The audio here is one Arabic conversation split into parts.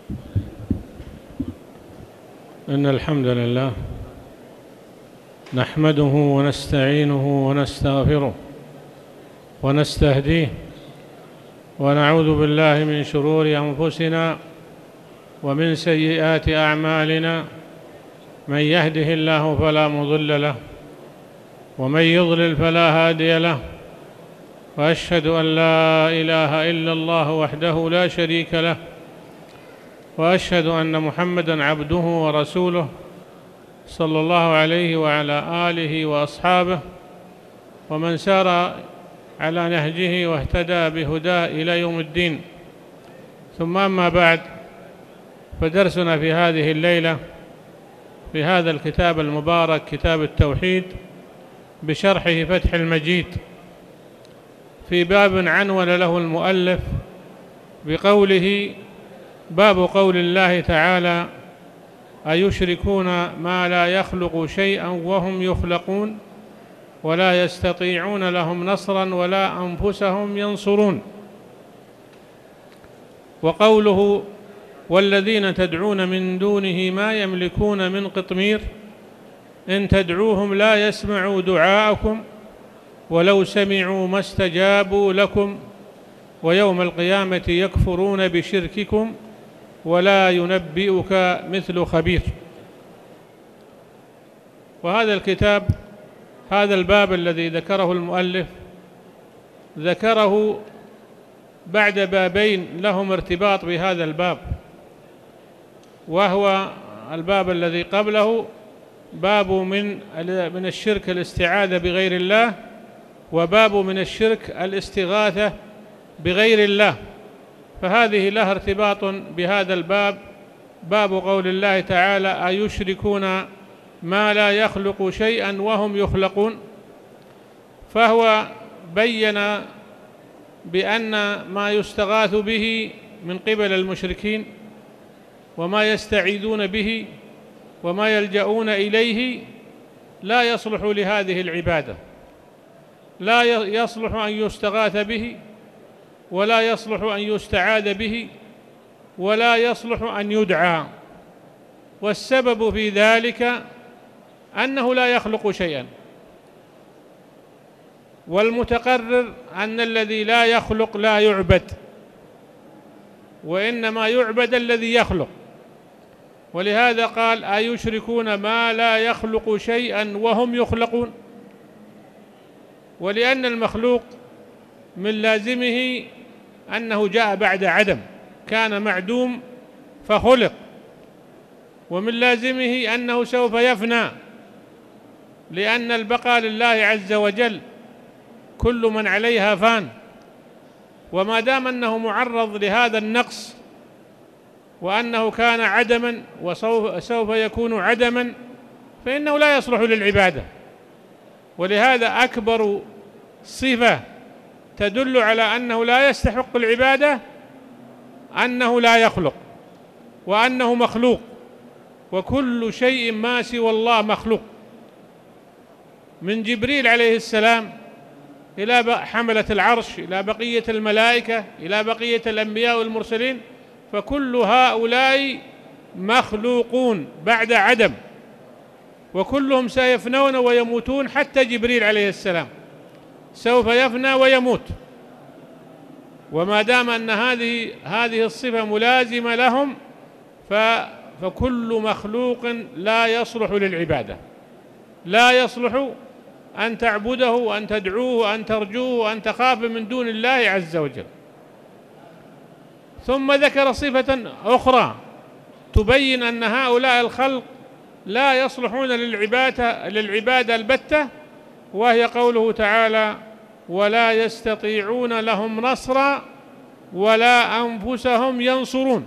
إن الحمد لله نحمده ونستعينه ونستغفره ونستهديه، ونعوذ بالله من شرور أنفسنا ومن سيئات أعمالنا. من يهده الله فلا مضل له، ومن يضلل فلا هادي له، وأشهد أن لا إله إلا الله وحده لا شريك له، وأشهد أن محمدًا عبده ورسوله صلى الله عليه وعلى آله وأصحابه ومن سار على نهجه واهتدى بهداه إلى يوم الدين. ثم أما بعد، فدرسنا في هذه الليلة في هذا الكتاب المبارك، كتاب التوحيد، بشرحه فتح المجيد، في باب عنون له المؤلف بقوله: باب قول الله تعالى: أيشركون ما لا يخلق شيئا وهم يخلقون ولا يستطيعون لهم نصرا ولا أنفسهم ينصرون. وقوله: والذين تدعون من دونه ما يملكون من قطمير إن تدعوهم لا يسمعوا دعاءكم ولو سمعوا ما استجابوا لكم ويوم القيامة يكفرون بشرككم ولا ينبئك مثل خبير. وهذا الكتاب، هذا الباب الذي ذكره المؤلف، ذكره بعد بابين لهم ارتباط بهذا الباب، وهو الباب الذي قبله باب من الشرك الاستعاذة بغير الله، وباب من الشرك الاستغاثة بغير الله، فهذه لها ارتباط بهذا الباب. باب قول الله تعالى: أيشركون ما لا يخلق شيئا وهم يخلقون، فهو بين بأن ما يستغاث به من قبل المشركين وما يستعيذون به وما يلجؤون إليه لا يصلح لهذه العبادة، لا يصلح أن يستغاث به، ولا يصلح أن يستعاذ به، ولا يصلح أن يدعى. والسبب في ذلك أنه لا يخلق شيئا، والمتقرر أن الذي لا يخلق لا يعبد، وإنما يعبد الذي يخلق. ولهذا قال: أيشركون ما لا يخلق شيئا وهم يخلقون، ولأن المخلوق من لازمه أنه جاء بعد عدم، كان معدوم فخلق، ومن لازمه أنه سوف يفنى، لأن البقاء لله عز وجل، كل من عليها فان. وما دام أنه معرض لهذا النقص، وأنه كان عدما وسوف يكون عدما، فإنه لا يصلح للعبادة. ولهذا أكبر صفة تدل على أنه لا يستحق العبادة أنه لا يخلق، وأنه مخلوق، وكل شيء ما سوى الله مخلوق، من جبريل عليه السلام إلى حملة العرش، إلى بقية الملائكة، إلى بقية الأنبياء والمرسلين، فكل هؤلاء مخلوقون بعد عدم، وكلهم سيفنون ويموتون، حتى جبريل عليه السلام سوف يفنى ويموت. وما دام أن هذه الصفة ملازمة لهم، فكل مخلوق لا يصلح للعبادة، لا يصلح أن تعبده وأن تدعوه وأن ترجوه وأن تخاف من دون الله عز وجل. ثم ذكر صفة أخرى تبين أن هؤلاء الخلق لا يصلحون للعبادة البتة، وهي قوله تعالى: ولا يستطيعون لهم نصرا ولا أنفسهم ينصرون.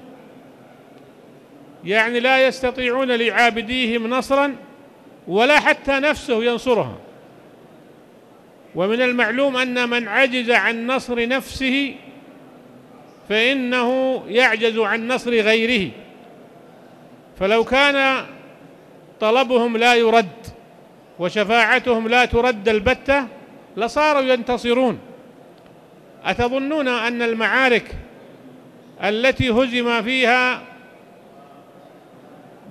يعني لا يستطيعون لعابديهم نصرا ولا حتى نفسه ينصرها. ومن المعلوم أن من عجز عن نصر نفسه فإنه يعجز عن نصر غيره. فلو كان طلبهم لا يرد وشفاعتهم لا ترد البتة لصاروا ينتصرون. أتظنون أن المعارك التي هزم فيها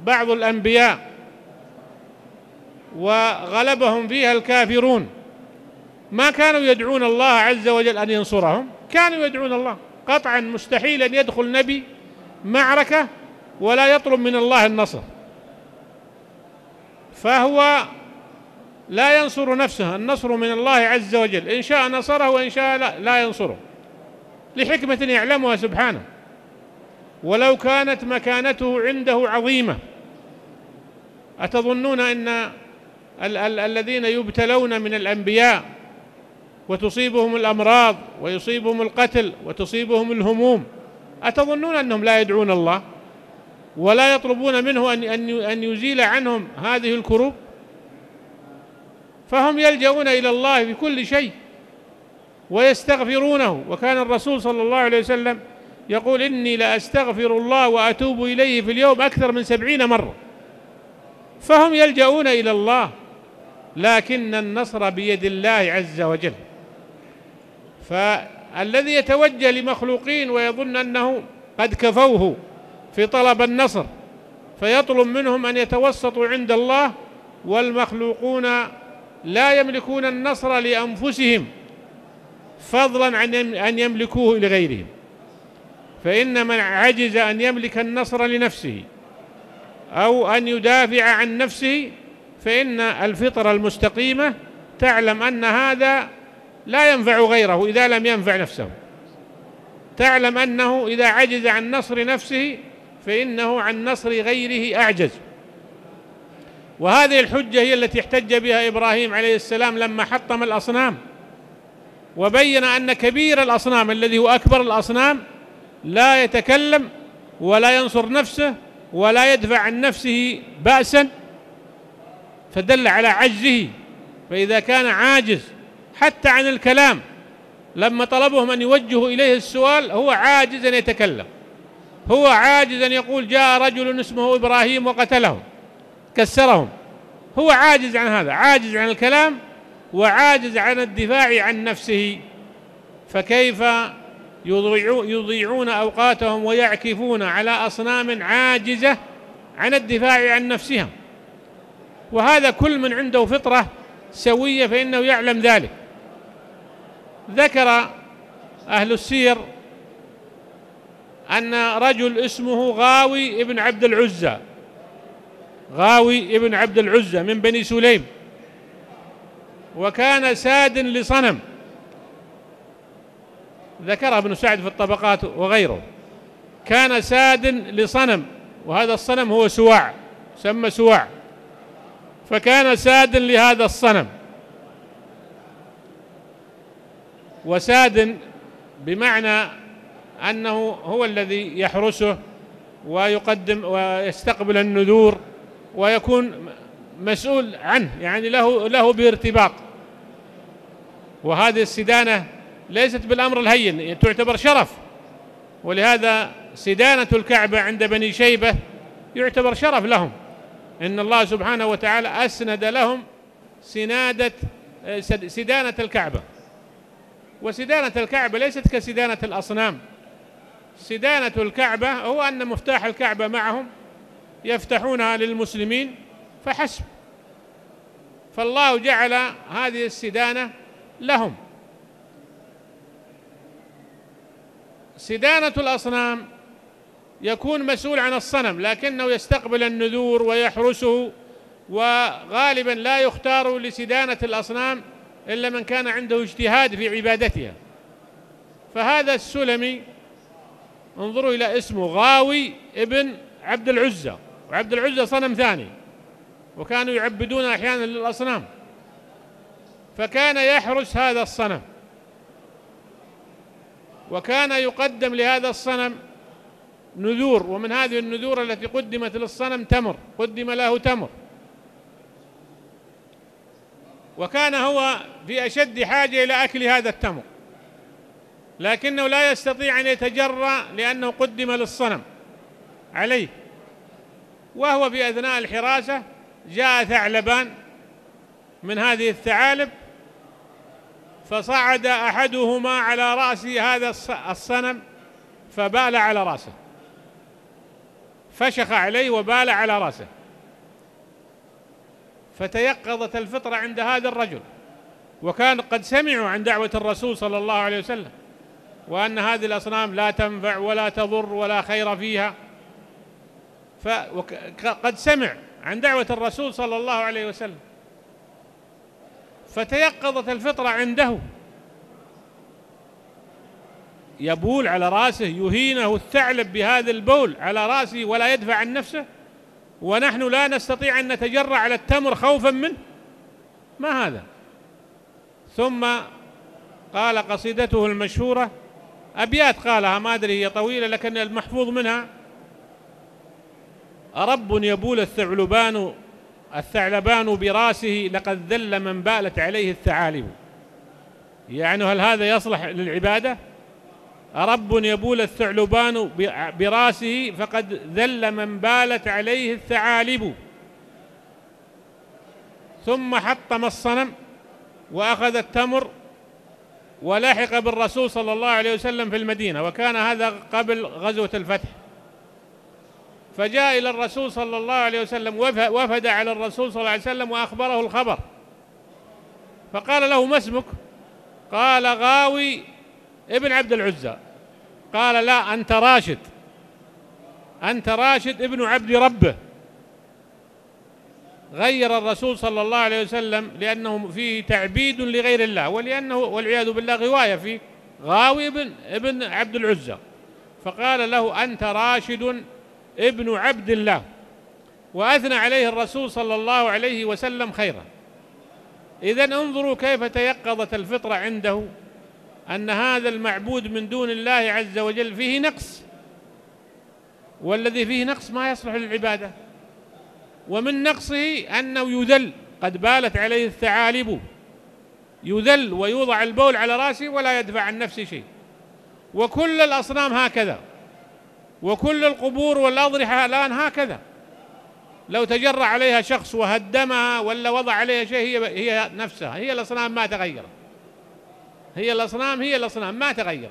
بعض الأنبياء وغلبهم فيها الكافرون ما كانوا يدعون الله عز وجل أن ينصرهم، كانوا يدعون الله. قطعا مستحيل أن يدخل نبي معركة ولا يطلب من الله النصر، فهو لا ينصر نفسه، النصر من الله عز وجل، إن شاء نصره وإن شاء لا ينصره، لحكمة يعلمها سبحانه. ولو كانت مكانته عنده عظيمة، أتظنون أن الذين يبتلون من الأنبياء وتصيبهم الأمراض ويصيبهم القتل وتصيبهم الهموم، أتظنون أنهم لا يدعون الله ولا يطلبون منه أن يزيل عنهم هذه الكروب؟ فهم يلجؤون إلى الله في كل شيء ويستغفرونه. وكان الرسول صلى الله عليه وسلم يقول: إني لأستغفر الله وأتوب إليه في اليوم أكثر من 70 مرة. فهم يلجؤون إلى الله، لكن النصر بيد الله عز وجل. فالذي يتوجه لمخلوقين ويظن أنه قد كفوه في طلب النصر فيطلب منهم أن يتوسطوا عند الله، والمخلوقون لا يملكون النصر لأنفسهم فضلا عن أن يملكوه لغيرهم. فإن من عجز أن يملك النصر لنفسه أو أن يدافع عن نفسه فإن الفطرة المستقيمة تعلم أن هذا لا ينفع غيره إذا لم ينفع نفسه، تعلم أنه إذا عجز عن نصر نفسه فإنه عن نصر غيره أعجز. وهذه الحجة هي التي احتج بها إبراهيم عليه السلام لما حطم الأصنام وبين أن كبير الأصنام الذي هو أكبر الأصنام لا يتكلم ولا ينصر نفسه ولا يدفع عن نفسه بأسا، فدل على عجزه. فإذا كان عاجز حتى عن الكلام لما طلبهم أن يوجهوا إليه السؤال هو عاجز أن يتكلم، هو عاجز أن يقول جاء رجل اسمه إبراهيم وقتلهم كسرهم، هو عاجز عن هذا، عاجز عن الكلام وعاجز عن الدفاع عن نفسه. فكيف يضيعون أوقاتهم ويعكفون على أصنام عاجزة عن الدفاع عن نفسها؟ وهذا كل من عنده فطرة سوية فإنه يعلم ذلك. ذكر أهل السير أن رجل اسمه غاوي ابن عبد العزى، غاوي ابن عبد العزى من بني سليم، وكان ساد لصنم، ذكر ابن سعد في الطبقات وغيره، كان ساد لصنم، وهذا الصنم هو سواع، سمى سواع، فكان ساد لهذا الصنم. وساد بمعنى أنه هو الذي يحرسه ويقدم ويستقبل النذور ويكون مسؤول عنه، يعني له بارتباط. وهذه السدانة ليست بالأمر الهين، تعتبر شرف، ولهذا سدانة الكعبة عند بني شيبة يعتبر شرف لهم، إن الله سبحانه وتعالى أسند لهم سدانة الكعبة. وسدانة الكعبة ليست كسدانة الأصنام، سدانة الكعبة هو أن مفتاح الكعبة معهم يفتحونها للمسلمين فحسب، فالله جعل هذه السدانة لهم. سدانة الأصنام يكون مسؤول عن الصنم لكنه يستقبل النذور ويحرسه، وغالبا لا يختار لسدانة الأصنام إلا من كان عنده اجتهاد في عبادتها. فهذا السلمي انظروا إلى اسمه غاوي ابن عبد العزى، وعبد العزى صنم ثاني، وكانوا يعبدون أحيانا للأصنام، فكان يحرس هذا الصنم، وكان يقدم لهذا الصنم نذور، ومن هذه النذور التي قدمت للصنم تمر، قدم له تمر، وكان هو في أشد حاجة إلى أكل هذا التمر، لكنه لا يستطيع أن يتجرأ لأنه قدم للصنم عليه. وهو في أثناء الحراسة جاء ثعلبان من هذه الثعالب فصعد أحدهما على رأس هذا الصنم فبال على رأسه، فشخ عليه وبال على رأسه، فتيقظت الفطرة عند هذا الرجل، وكان قد سمعوا عن دعوة الرسول صلى الله عليه وسلم، وأن هذه الأصنام لا تنفع ولا تضر ولا خير فيها، فقد سمع عن دعوة الرسول صلى الله عليه وسلم، فتيقظت الفطرة عنده، يبول على رأسه، يهينه الثعلب بهذا البول على رأسه ولا يدفع عن نفسه، ونحن لا نستطيع أن نتجرع على التمر خوفا منه، ما هذا؟ ثم قال قصيدته المشهورة، أبيات قالها ما أدري هي طويلة لكن المحفوظ منها: أرب يبول الثعلبان براسه، لقد ذل من بالت عليه الثعالب. يعني هل هذا يصلح للعبادة؟ أرب يبول الثعلبان براسه فقد ذل من بالت عليه الثعالب. ثم حطم الصنم وأخذ التمر ولحق بالرسول صلى الله عليه وسلم في المدينة، وكان هذا قبل غزوة الفتح. فجاء إلى الرسول صلى الله عليه وسلم، وفد على الرسول صلى الله عليه وسلم وأخبره الخبر، فقال له: ما اسمك؟ قال: غاوي ابن عبد العزى. قال: لا، أنت راشد، أنت راشد ابن عبد ربه. غير الرسول صلى الله عليه وسلم لأنه فيه تعبيد لغير الله، ولأنه والعياذ بالله غواية فيه غاوي ابن عبد العزى، فقال له: أنت راشد ابن عبد الله، وأثنى عليه الرسول صلى الله عليه وسلم خيرا. إذن انظروا كيف تيقظت الفطرة عنده أن هذا المعبود من دون الله عز وجل فيه نقص، والذي فيه نقص ما يصلح للعبادة، ومن نقصه أنه يذل، قد بالت عليه الثعالب، يذل ويوضع البول على رأسه ولا يدفع عن نفسه شيء. وكل الأصنام هكذا، وكل القبور والأضرحة الآن هكذا، لو تجرع عليها شخص وهدمها ولا وضع عليها شيء هي نفسها، هي الأصنام ما تغيرت، هي الأصنام ما تغيرت،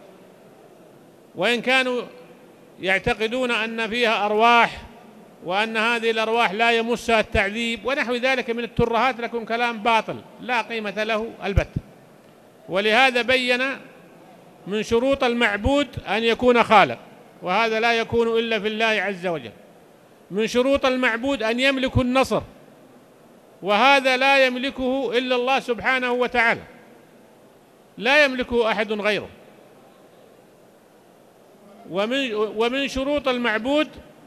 وإن كانوا يعتقدون أن فيها أرواح وأن هذه الأرواح لا يمسها التعذيب ونحو ذلك من الترهات، لكن كلام باطل لا قيمة له البتة. ولهذا بين من شروط المعبود أن يكون خالق، وهذا لا يكون إلا في الله عز وجل. من شروط المعبود أن يملك النصر، وهذا لا يملكه إلا الله سبحانه وتعالى، لا يملكه أحد غيره. ومن شروط المعبود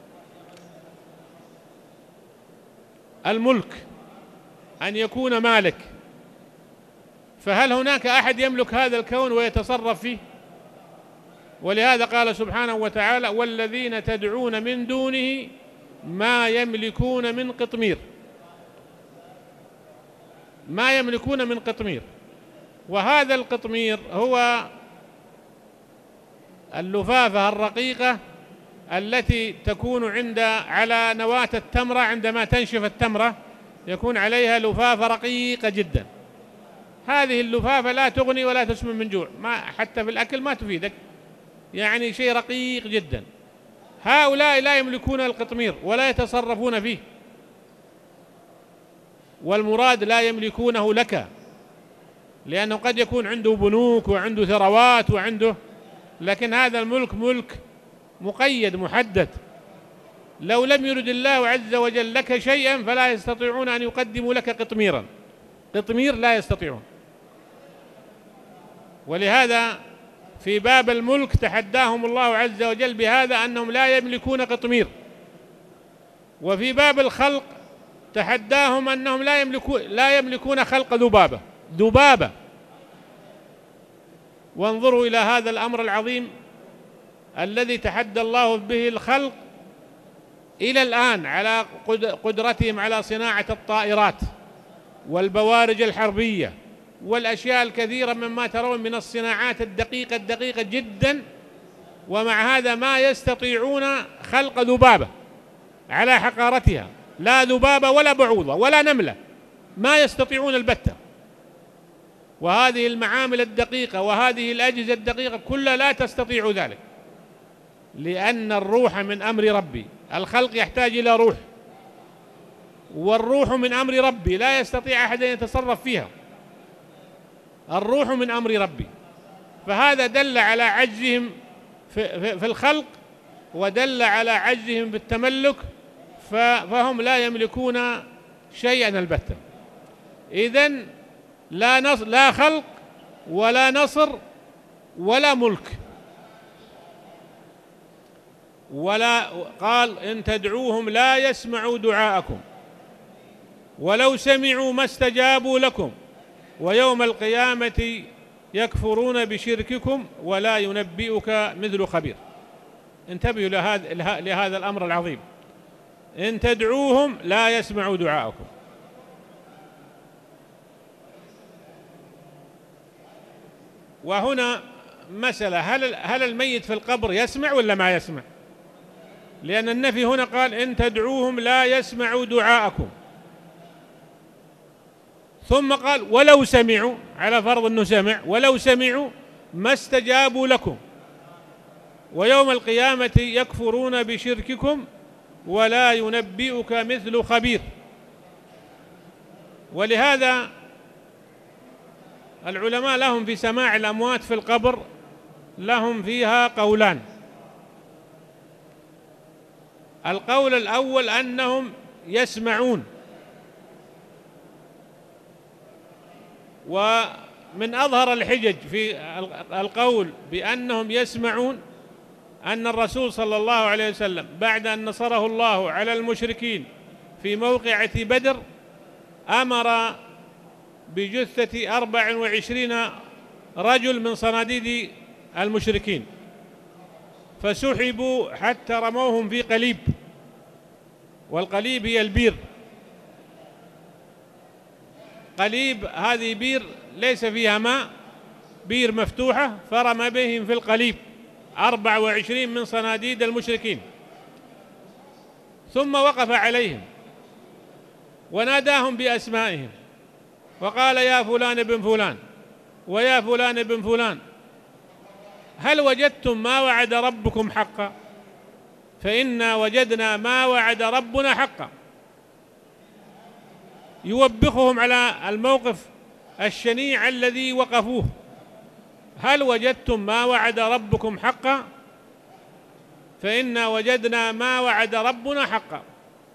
الملك، أن يكون مالك. فهل هناك أحد يملك هذا الكون ويتصرف فيه؟ ولهذا قال سبحانه وتعالى: والذين تدعون من دونه ما يملكون من قطمير، ما يملكون من قطمير. وهذا القطمير هو اللفافة الرقيقة التي تكون على نواة التمرة، عندما تنشف التمرة يكون عليها لفافة رقيقة جدا. هذه اللفافة لا تغني ولا تسمن من جوع، ما حتى في الأكل ما تفيدك، يعني شيء رقيق جدا. هؤلاء لا يملكون القطمير ولا يتصرفون فيه، والمراد لا يملكونه لك، لأنه قد يكون عنده بنوك وعنده ثروات وعنده، لكن هذا الملك ملك مقيد محدد. لو لم يرد الله عز وجل لك شيئا فلا يستطيعون أن يقدموا لك قطميرا، قطمير لا يستطيعون. ولهذا في باب الملك تحداهم الله عز وجل بهذا، أنهم لا يملكون قطمير. وفي باب الخلق تحداهم أنهم لا يملكون خلق ذبابة. وانظروا إلى هذا الأمر العظيم الذي تحدى الله به الخلق إلى الآن على قدرتهم على صناعة الطائرات والبوارج الحربية والأشياء الكثيرة مما ترون من الصناعات الدقيقة جدا، ومع هذا ما يستطيعون خلق ذبابة على حقارتها، لا ذبابة ولا بعوضة ولا نملة، ما يستطيعون البتة. وهذه المعامل الدقيقة وهذه الأجهزة الدقيقة كلها لا تستطيع ذلك، لأن الروح من أمر ربي الخلق يحتاج إلى روح، والروح من أمر ربي، لا يستطيع أحد أن يتصرف فيها. الروح من أمر ربي، فهذا دل على عجزهم في الخلق، ودل على عجزهم بالتملك، فهم لا يملكون شيئا البتة. إذن لا خلق ولا نصر ولا ملك. ولا قال إن تدعوهم لا يسمعوا دعاءكم ولو سمعوا ما استجابوا لكم ويوم القيامة يكفرون بشرككم ولا ينبئك مثل خبير. انتبهوا لهذا الأمر العظيم. إن تدعوهم لا يسمعوا دعاءكم. وهنا مسألة، هل الميت في القبر يسمع ولا ما يسمع؟ لأن النفي هنا قال إن تدعوهم لا يسمعوا دعاءكم، ثم قال ولو سمعوا، على فرض أنه سمع، ولو سمعوا ما استجابوا لكم ويوم القيامة يكفرون بشرككم ولا ينبئك مثل خبير. ولهذا العلماء لهم في سماع الأموات في القبر لهم فيها قولان. القول الأول أنهم يسمعون، ومن أظهر الحجج في القول بأنهم يسمعون أن الرسول صلى الله عليه وسلم بعد أن نصره الله على المشركين في موقعة بدر أمر بجثة 24 رجل من صناديد المشركين، فسحبوا حتى رموهم في قليب، والقليب هي البير. قليب هذه بير ليس فيها ماء، بير مفتوحة، فرمى بهم في القليب 24 من صناديد المشركين. ثم وقف عليهم وناداهم بأسمائهم وقال يا فلان بن فلان ويا فلان بن فلان هل وجدتم ما وعد ربكم حقا؟ فإنا وجدنا ما وعد ربنا حقا. يوبخهم على الموقف الشنيع الذي وقفوه. هل وجدتم ما وعد ربكم حقا؟ فإنا وجدنا ما وعد ربنا حقا.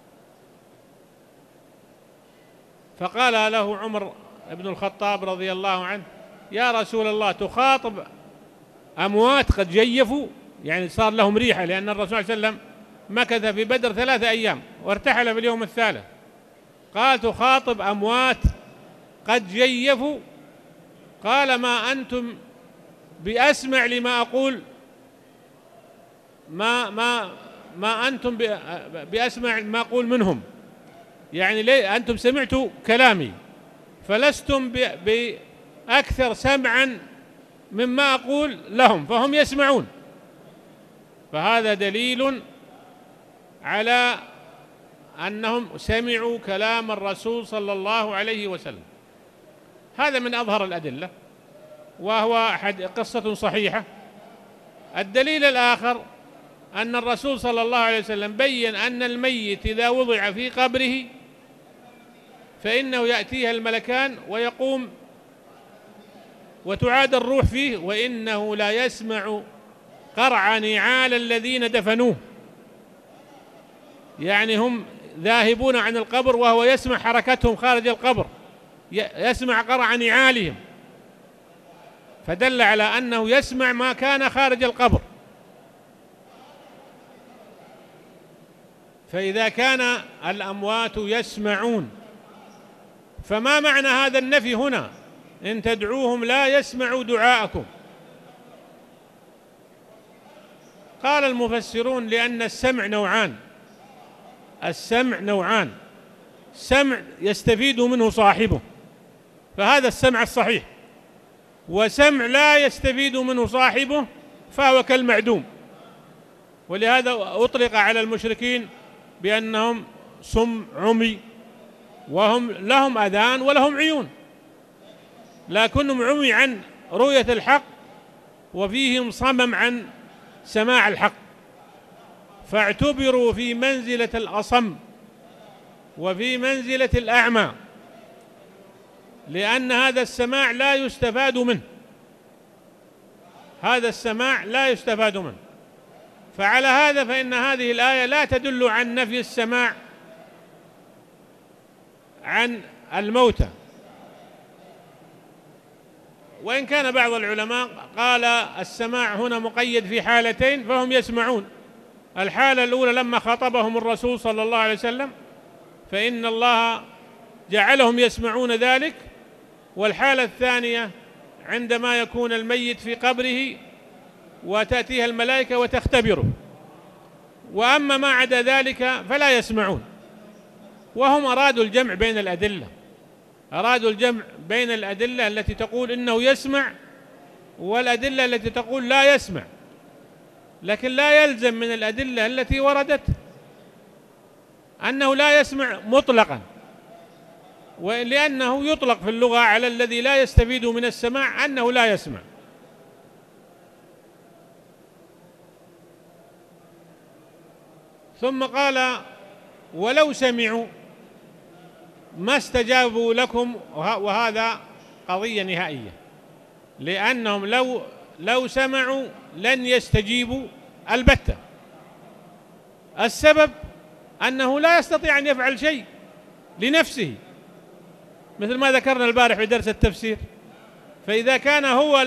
فقال له عمر بن الخطاب رضي الله عنه يا رسول الله تخاطب أموات قد جيفوا، يعني صار لهم ريحة، لأن الرسول صلى الله عليه وسلم مكث في بدر 3 أيام وارتحل في اليوم الثالث. قال تخاطب أموات قد جيفوا؟ قال ما أنتم بأسمع لما أقول، ما أنتم بأسمع ما أقول منهم، يعني ليه أنتم سمعتوا كلامي فلستم بأكثر سمعا مما أقول لهم، فهم يسمعون. فهذا دليل على أنهم سمعوا كلام الرسول صلى الله عليه وسلم. هذا من أظهر الأدلة، وهو قصة صحيحة. الدليل الآخر أن الرسول صلى الله عليه وسلم بين أن الميت إذا وضع في قبره فإنه يأتيها الملكان ويقوم وتعاد الروح فيه، وإنه لا يسمع قرع نعال الذين دفنوه، يعني هم ذاهبون عن القبر وهو يسمع حركتهم خارج القبر، يسمع قرع نعالهم، فدل على أنه يسمع ما كان خارج القبر. فإذا كان الأموات يسمعون، فما معنى هذا النفي هنا إن تدعوهم لا يسمعوا دعاءكم؟ قال المفسرون لأن السمع نوعان. السمع نوعان، سمع يستفيد منه صاحبه فهذا السمع الصحيح، وسمع لا يستفيد منه صاحبه فهو كالمعدوم. ولهذا أطلق على المشركين بأنهم صم عمي، وهم لهم أذان ولهم عيون لكنهم عمي عن رؤية الحق وفيهم صمم عن سماع الحق. فاعتبروا في منزلة الأصم وفي منزلة الأعمى، لأن هذا السماع لا يستفاد منه، هذا السماع لا يستفاد منه. فعلى هذا فإن هذه الآية لا تدل عن نفي السماع عن الموتى، وإن كان بعض العلماء قال السماع هنا مقيد في حالتين فهم يسمعون. الحالة الأولى لما خاطبهم الرسول صلى الله عليه وسلم فإن الله جعلهم يسمعون ذلك، والحالة الثانية عندما يكون الميت في قبره وتأتيها الملائكة وتختبره، وأما ما عدا ذلك فلا يسمعون. وهم أرادوا الجمع بين الأدلة، أرادوا الجمع بين الأدلة التي تقول إنه يسمع والأدلة التي تقول لا يسمع، لكن لا يلزم من الأدلة التي وردت أنه لا يسمع مطلقا، ولأنه يطلق في اللغة على الذي لا يستفيد من السماع أنه لا يسمع. ثم قال ولو سمعوا ما استجابوا لكم، وهذا قضية نهائية، لأنهم لو سمعوا لن يستجيبوا البتة. السبب أنه لا يستطيع أن يفعل شيء لنفسه، مثل ما ذكرنا البارح في درس التفسير. فإذا كان هو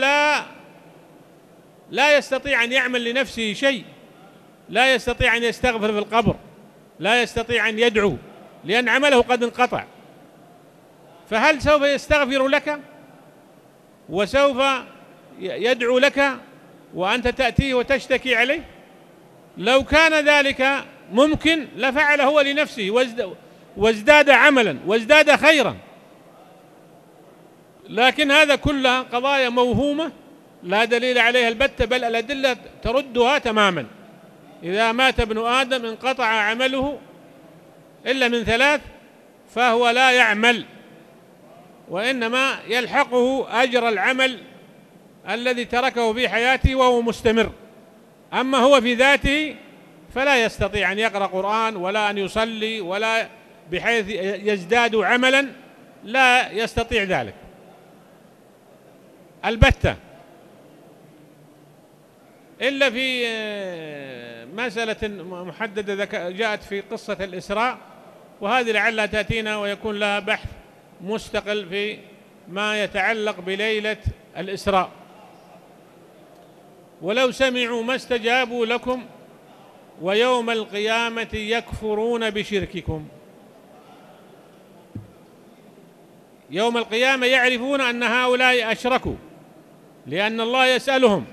لا يستطيع أن يعمل لنفسه شيء، لا يستطيع أن يستغفر في القبر، لا يستطيع أن يدعو لأن عمله قد انقطع، فهل سوف يستغفر لك وسوف يدعو لك وأنت تأتيه وتشتكي عليه؟ لو كان ذلك ممكن لفعل هو لنفسه وازداد عملا وازداد خيرا، لكن هذا كلها قضايا موهومة لا دليل عليها البتة، بل الأدلة تردها تماما. إذا مات ابن آدم انقطع عمله إلا من ثلاث فهو لا يعمل، وإنما يلحقه أجر العمل الذي تركه في حياته وهو مستمر. أما هو في ذاته فلا يستطيع أن يقرأ قرآن ولا أن يصلي ولا بحيث يزداد عملا، لا يستطيع ذلك البتة، إلا في مسألة محددة جاءت في قصة الإسراء، وهذه لعلها تأتينا ويكون لها بحث مستقل في ما يتعلق بليلة الإسراء. ولو سمعوا ما استجابوا لكم ويوم القيامة يكفرون بشرككم. يوم القيامة يعرفون أن هؤلاء أشركوا لأن الله يسألهم،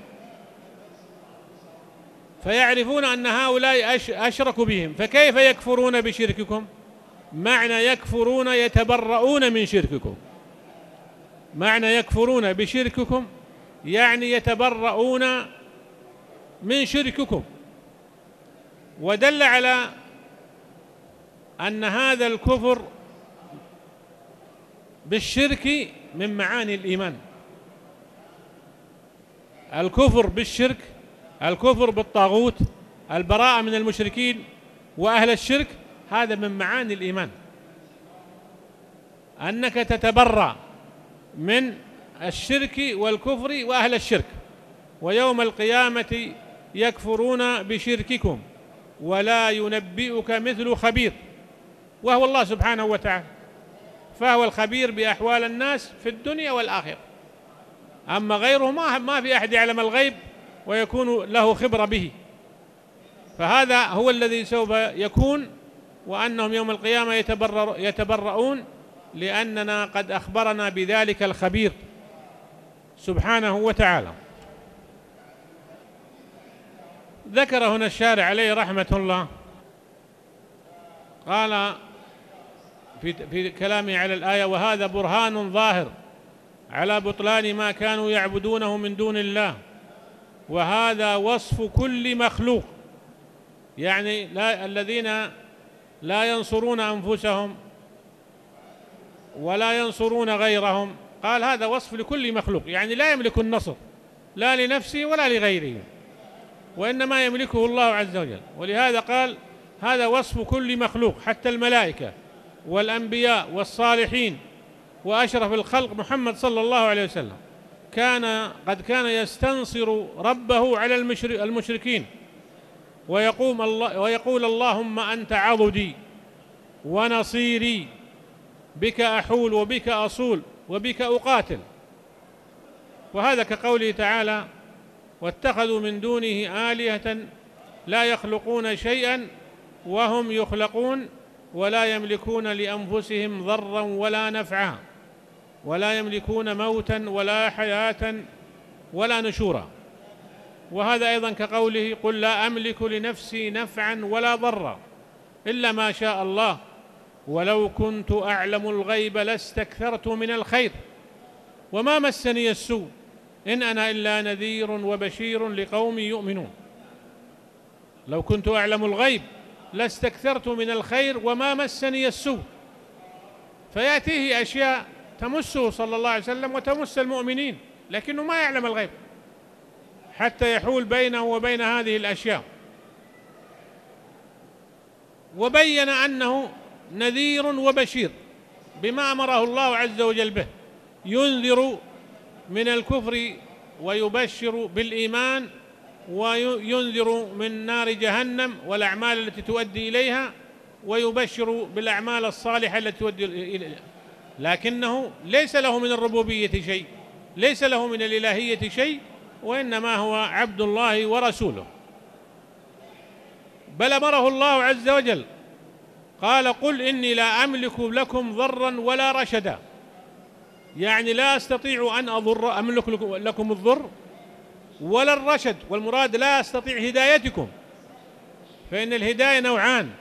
فيعرفون أن هؤلاء أشركوا بهم، فكيف يكفرون بشرككم؟ معنى يكفرون يتبرؤون من شرككم، معنى يكفرون بشرككم يعني يتبرؤون من شرككم. ودل على أن هذا الكفر بالشرك من معاني الإيمان. الكفر بالشرك، الكفر بالطاغوت، البراءة من المشركين وأهل الشرك، هذا من معاني الإيمان، أنك تتبرأ من الشرك والكفر وأهل الشرك. ويوم القيامة يكفرون بشرككم ولا ينبئك مثل خبير، وهو الله سبحانه وتعالى، فهو الخبير بأحوال الناس في الدنيا والآخرة. أما غيره ما في أحد يعلم الغيب ويكون له خبرة به، فهذا هو الذي سوف يكون، وأنهم يوم القيامة يتبرؤون لأننا قد أخبرنا بذلك الخبير سبحانه وتعالى. ذكر هنا الشارع عليه رحمة الله، قال في كلامه على الآية: وهذا برهان ظاهر على بطلان ما كانوا يعبدونه من دون الله، وهذا وصف كل مخلوق، يعني الذين لا ينصرون أنفسهم ولا ينصرون غيرهم، قال هذا وصف لكل مخلوق، يعني لا يملك النصر لا لنفسه ولا لغيره. وإنما يملكه الله عز وجل. ولهذا قال هذا وصف كل مخلوق، حتى الملائكة والأنبياء والصالحين وأشرف الخلق محمد صلى الله عليه وسلم قد كان يستنصر ربه على المشركين ويقول اللهم أنت عضدي ونصيري، بك أحول وبك أصول وبك أقاتل. وهذا كقوله تعالى واتخذوا من دونه آلهة لا يخلقون شيئا وهم يخلقون ولا يملكون لأنفسهم ضرا ولا نفعا ولا يملكون موتا ولا حياة ولا نشورا. وهذا أيضا كقوله قل لا أملك لنفسي نفعا ولا ضرا إلا ما شاء الله ولو كنت أعلم الغيب لاستكثرت من الخير وما مسني السوء إن أنا إلا نذير وبشير لقوم يؤمنون. لو كنت أعلم الغيب لاستكثرت من الخير وما مسني السوء. فيأتيه أشياء تمسه صلى الله عليه وسلم وتمس المؤمنين، لكنه ما يعلم الغيب حتى يحول بينه وبين هذه الأشياء. وبين أنه نذير وبشير بما أمره الله عز وجل به، ينذر من الكفر ويبشر بالإيمان، وينذر من نار جهنم والأعمال التي تؤدي إليها، ويبشر بالأعمال الصالحة التي تؤدي إليها، لكنه ليس له من الربوبية شيء، ليس له من الإلهية شيء، وإنما هو عبد الله ورسوله. بل أمره الله عز وجل قال قل إني لا أملك لكم ضرا ولا رشدا، يعني لا أستطيع أن أملك لكم الضر ولا الرشد، والمراد لا أستطيع هدايتكم. فإن الهداية نوعان: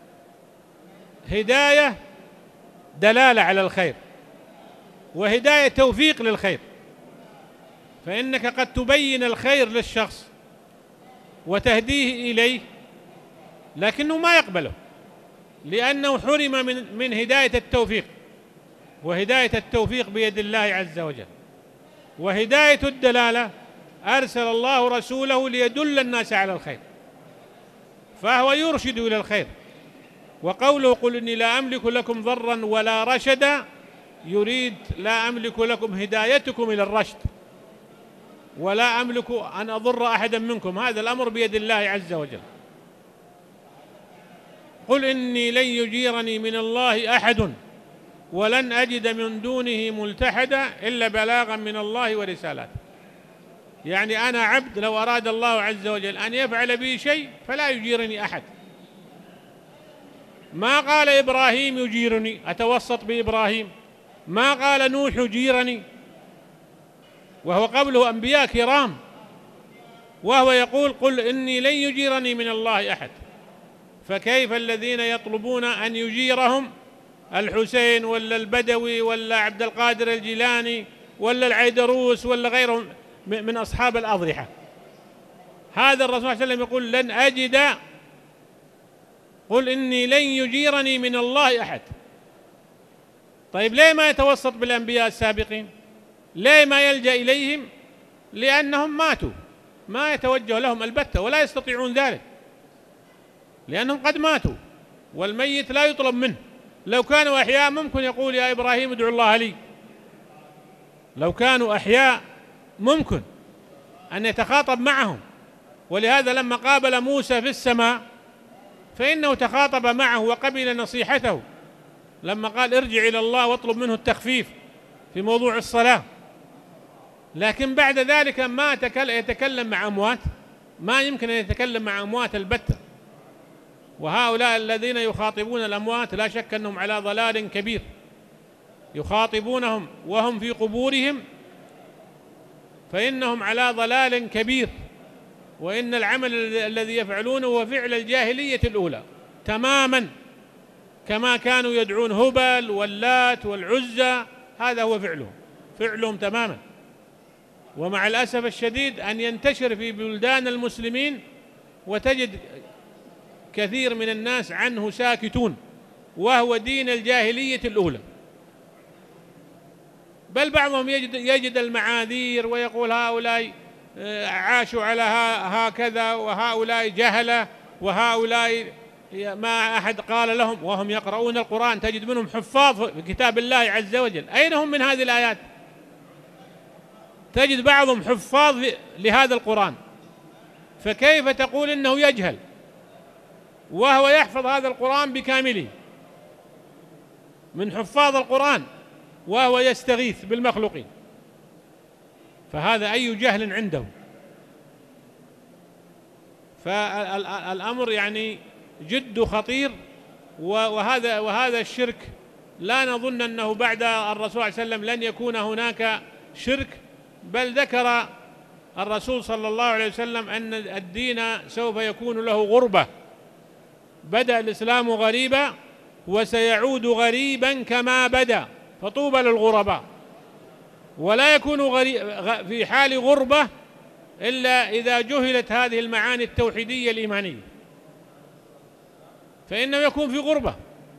هداية دلالة على الخير، وهداية توفيق للخير. فإنك قد تبين الخير للشخص وتهديه إليه لكنه ما يقبله لأنه حرم من هداية التوفيق، وهداية التوفيق بيد الله عز وجل. وهداية الدلالة أرسل الله رسوله ليدل الناس على الخير، فهو يرشد إلى الخير. وقوله قل إني لا أملك لكم ضرا ولا رشدا يريد لا أملك لكم هدايتكم إلى الرشد، ولا أملك أن أضر أحدا منكم، هذا الأمر بيد الله عز وجل. قل إني لن يجيرني من الله أحد ولن أجد من دونه ملتحدا إلا بلاغا من الله ورسالاته. يعني أنا عبد، لو أراد الله عز وجل أن يفعل بي شيء فلا يجيرني أحد. ما قال إبراهيم يجيرني أتوسط بإبراهيم، ما قال نوح يجيرني، وهو قبله أنبياء كرام، وهو يقول قل إني لن يجيرني من الله أحد. فكيف الذين يطلبون أن يجيرهم الحسين ولا البدوي ولا عبد القادر الجيلاني ولا العيدروس ولا غيرهم من أصحاب الأضرحة؟ هذا الرسول صلى الله عليه وسلم يقول لن أجد، قل إني لن يجيرني من الله أحد. طيب ليه ما يتوسط بالأنبياء السابقين؟ ليه ما يلجأ إليهم؟ لأنهم ماتوا، ما يتوجه لهم البتة ولا يستطيعون ذلك، لأنهم قد ماتوا، والميت لا يطلب منه. لو كانوا أحياء ممكن يقول يا إبراهيم ادعو الله لي، لو كانوا أحياء ممكن أن يتخاطب معهم. ولهذا لما قابل موسى في السماء فإنه تخاطب معه وقبل نصيحته لما قال ارجع إلى الله واطلب منه التخفيف في موضوع الصلاة. لكن بعد ذلك ما يتكلم مع أموات، ما يمكن أن يتكلم مع أموات البتة. وهؤلاء الذين يخاطبون الأموات لا شك أنهم على ضلال كبير، يخاطبونهم وهم في قبورهم، فإنهم على ضلال كبير. وإن العمل الذي يفعلونه هو فعل الجاهلية الأولى تماما، كما كانوا يدعون هبل واللات والعزى، هذا هو فعلهم تماما. ومع الأسف الشديد أن ينتشر في بلدان المسلمين وتجد كثير من الناس عنه ساكتون، وهو دين الجاهلية الأولى. بل بعضهم يجد المعاذير ويقول هؤلاء عاشوا على هكذا، وهؤلاء جهلة، وهؤلاء ما أحد قال لهم، وهم يقرؤون القرآن تجد منهم حفاظ في كتاب الله عز وجل. أين هم من هذه الآيات؟ تجد بعضهم حفاظ لهذا القرآن، فكيف تقول إنه يجهل وهو يحفظ هذا القرآن بكامله، من حفاظ القرآن، وهو يستغيث بالمخلوقين؟ فهذا أي جهل عنده. فالأمر يعني جد خطير، وهذا الشرك لا نظن أنه بعد الرسول صلى الله عليه وسلم لن يكون هناك شرك، بل ذكر الرسول صلى الله عليه وسلم أن الدين سوف يكون له غربة. بدأ الإسلام غريبا وسيعود غريبا كما بدأ، فطوبى للغرباء. ولا يكون في حال غربة إلا إذا جهلت هذه المعاني التوحيدية الإيمانية، فإنه يكون في غربة.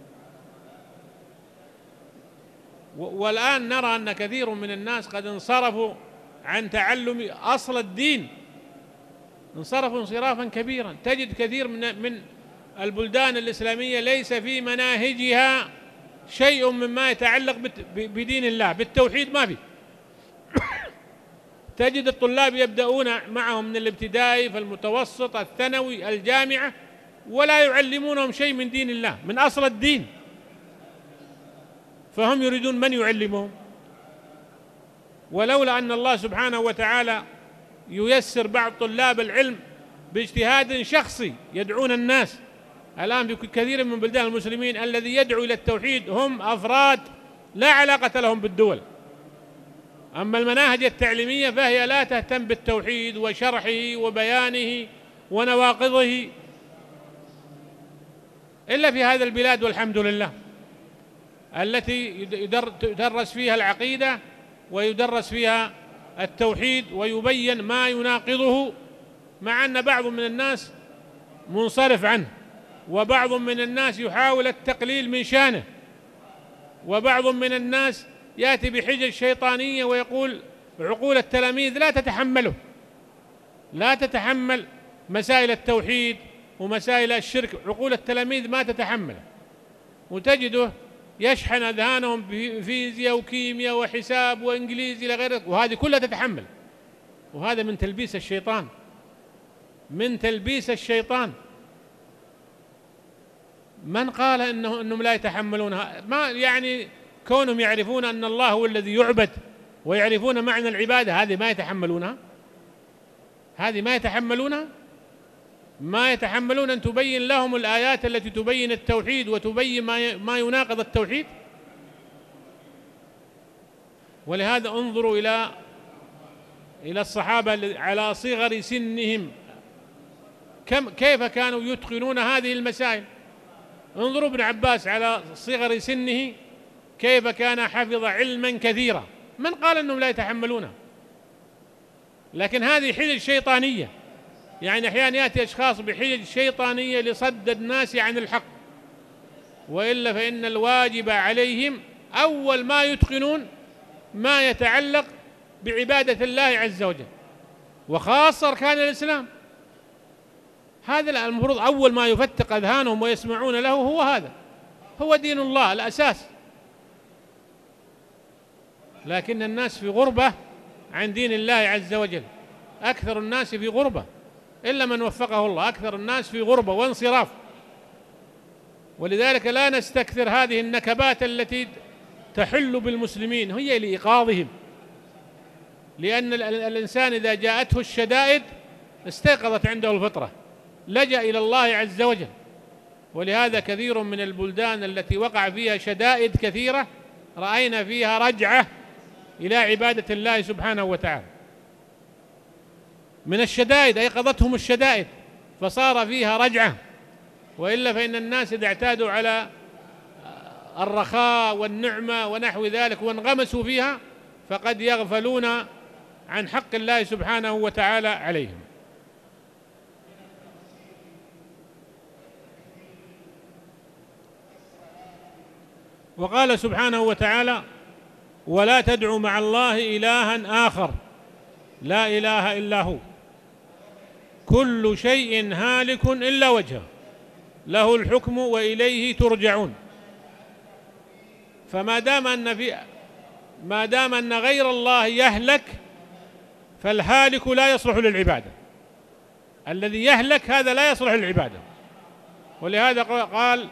والآن نرى أن كثير من الناس قد انصرفوا عن تعلم أصل الدين، انصرفوا انصرافا كبيرا. تجد كثير من البلدان الإسلامية ليس في مناهجها شيء مما يتعلق بدين الله، بالتوحيد ما في. تجد الطلاب يبدأون معهم من الابتدائي، فالمتوسط، الثانوي، الجامعة، ولا يعلمونهم شيء من دين الله، من أصل الدين. فهم يريدون من يعلمهم. ولولا أن الله سبحانه وتعالى ييسر بعض طلاب العلم باجتهاد شخصي يدعون الناس. الآن في كثير من بلدان المسلمين الذي يدعو إلى التوحيد هم أفراد لا علاقة لهم بالدول. أما المناهج التعليمية فهي لا تهتم بالتوحيد وشرحه وبيانه ونواقضه إلا في هذه البلاد، والحمد لله، التي يدرس فيها العقيدة ويدرس فيها التوحيد ويبين ما يناقضه، مع أن بعض من الناس منصرف عنه، وبعض من الناس يحاول التقليل من شانه، وبعض من الناس يأتي بحجج شيطانية ويقول عقول التلاميذ لا تتحمل مسائل التوحيد ومسائل الشرك، عقول التلاميذ ما تتحمله. وتجده يشحن أذهانهم بفيزياء وكيمياء وحساب وإنجليزي إلى غيره، وهذه كلها تتحمل. وهذا من تلبيس الشيطان، من تلبيس الشيطان. من قال إنهم لا يتحملونها؟ ما يعني كونهم يعرفون أن الله هو الذي يعبد ويعرفون معنى العبادة، هذه ما يتحملونها؟ ما يتحملون أن تبين لهم الآيات التي تبين التوحيد وتبين ما يناقض التوحيد. ولهذا انظروا إلى الصحابة على صغر سنهم كيف كانوا يتقنون هذه المسائل. انظروا ابن عباس على صغر سنه كيف كان حفظ علما كثيرا. من قال أنهم لا يتحملونه؟ لكن هذه حجج شيطانية، يعني أحيانا يأتي أشخاص بحجج شيطانية لصد الناس عن الحق، وإلا فإن الواجب عليهم أول ما يتقنون ما يتعلق بعبادة الله عز وجل، وخاصة أركان الإسلام. هذا المفروض أول ما يفتق أذهانهم ويسمعون له هو هذا، هو دين الله الأساس. لكن الناس في غربة عن دين الله عز وجل، أكثر الناس في غربة إلا من وفقه الله، أكثر الناس في غربة وانصراف. ولذلك لا نستكثر هذه النكبات التي تحل بالمسلمين، هي لإيقاظهم، لأن الإنسان إذا جاءته الشدائد استيقظت عنده الفطرة، لجأ إلى الله عز وجل. ولهذا كثير من البلدان التي وقع فيها شدائد كثيرة رأينا فيها رجعة إلى عبادة الله سبحانه وتعالى. من الشدائد أيقظتهم الشدائد فصار فيها رجعة، وإلا فإن الناس إذا اعتادوا على الرخاء والنعمة ونحو ذلك وانغمسوا فيها فقد يغفلون عن حق الله سبحانه وتعالى عليهم. وقال سبحانه وتعالى: ولا تدعوا مع الله إلها آخر لا إله إلا هو، كل شيء هالك إلا وجهه، له الحكم وإليه ترجعون. فما دام أن غير الله يهلك فالهالك لا يصلح للعبادة، الذي يهلك هذا لا يصلح للعبادة. ولهذا قال